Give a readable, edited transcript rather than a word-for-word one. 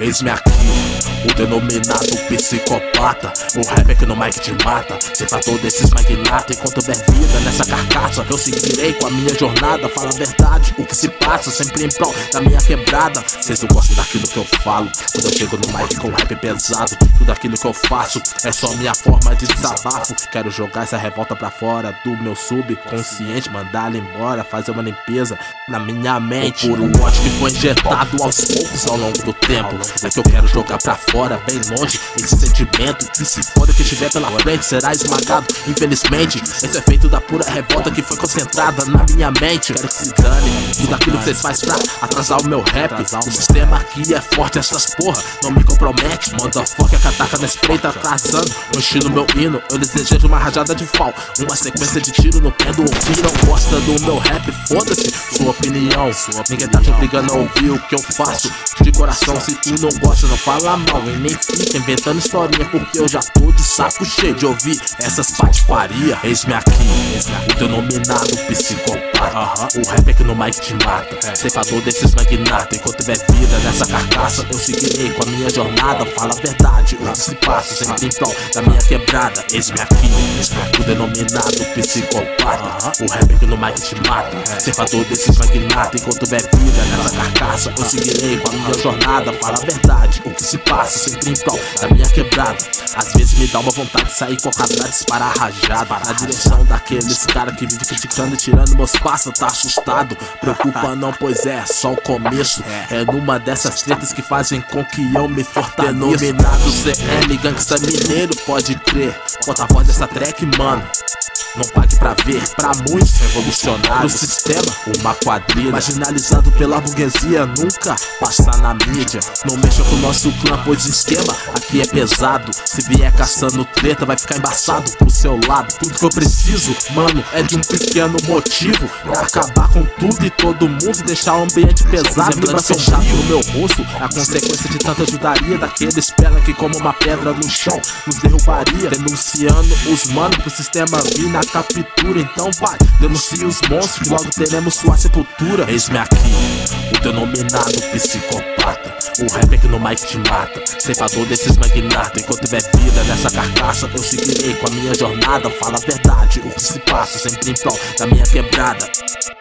Eis-me aqui, o denominado psicopata. O rap é que no mic te mata, ceifador desses magnatas. Enquanto houver vida nessa carcaça, eu seguirei com a minha jornada. Fala a verdade, o que se passa, sempre em prol da minha quebrada. Cês não gostam daquilo que eu falo, quando eu chego no mic com rap pesado. Tudo aquilo que eu faço é só minha forma de desabafo. Quero jogar essa revolta pra fora do meu subconsciente, mandar ela embora, fazer uma limpeza na minha mente. Por um ódio que foi injetado aos poucos ao longo do tempo. É que eu quero jogar pra fora, bem longe, esse sentimento. Que se foda que estiver pela frente, será esmagado, infelizmente. Esse é feito da pura revolta que foi concentrada na minha mente. Quero que se dane tudo aquilo que vocês fazem pra atrasar o meu rap. O sistema aqui é forte, essas porra não me compromete. Motherfucker que ataca na espreita, atrasando meu estilo, meu hino. Eu lhes desejo uma rajada de fall, uma sequência de tiro no pé do ouvido. Não gosta do meu rap, foda-se sua opinião. Ninguém tá te obrigando a ouvir o que eu faço de coração. Se tu não gosta, não fala mal e nem fica inventando historinha, porque eu já tô de saco cheio de ouvir essas patifaria. Eis-me aqui, o denominado psicopata. O rap é que no mic te mata, ceifador desses magnatas. Enquanto tiver vida nessa carcaça, eu seguirei com a minha jornada. Fala a verdade, o que se passa, sempre em prol da minha quebrada. Eis-me aqui, o denominado psicopata. O rap é que no mic te mata, ceifador desses magnatas. Enquanto tiver vida nessa carcaça, eu seguirei com a minha jornada. Fala a verdade, o que se passa, sempre em prol da minha quebrada. Às vezes me dá uma vontade de sair com a quadrada, disparar rajada na direção daqueles cara que vive criticando e tirando meus passos. Tá assustado? Preocupa não, pois é só o começo. É numa dessas tretas que fazem com que eu me fortaleça. Denominado CL, gangsta mineiro, pode crer. Bota a voz dessa track, mano, não pague pra ver. Pra muitos revolucionário, o sistema, uma quadrilha, marginalizado pela burguesia, nunca passa na mídia. Não mexa com o nosso clã, pois o esquema aqui é pesado. Se vier caçando treta, vai ficar embaçado pro seu lado. Tudo que eu preciso, mano, é de um pequeno motivo pra acabar com tudo e todo mundo, deixar o ambiente pesado. Lembra fechado no meu rosto, a consequência de tanta ajudaria daqueles perna que como uma pedra no chão nos derrubaria. Denunciando os manos pro sistema vir na captura. Então vai, denuncie os monstros que logo teremos sua sepultura. Eis-me aqui, o denominado psicopata. O rap é que no mic te mata, ceifador desses magnatas. Enquanto tiver vida nessa carcaça, eu seguirei com a minha jornada. Fala a verdade, o que se passa, sempre em prol da minha quebrada.